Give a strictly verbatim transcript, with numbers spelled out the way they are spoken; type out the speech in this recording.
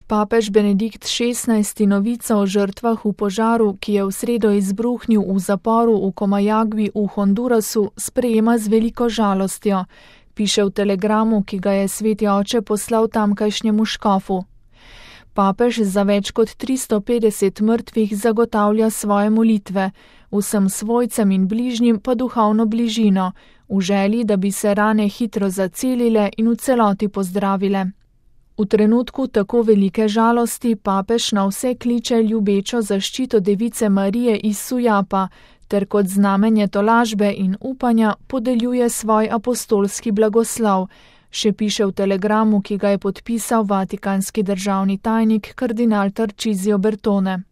Papež Benedikt šestnajsti novico o žrtvah v požaru, ki je v sredo izbruhnil v zaporu v Comayagui v Hondurasu, sprejema z veliko žalostjo, piše v telegramu, ki ga je sveti oče poslal tamkajšnjemu škofu. Papež za več kot tristo petdeset mrtvih zagotavlja svoje molitve, vsem svojcem in bližnjim pa duhovno bližino, v želji, da bi se rane hitro zacelile in v celoti pozdravile. V trenutku tako velike žalosti papež na vse kliče ljubečo zaščito device Marije iz Sujapa ter kot znamenje tolažbe in upanja podeljuje svoj apostolski blagoslov, še piše v telegramu, ki ga je podpisal vatikanski državni tajnik kardinal Tarcisio Bertone.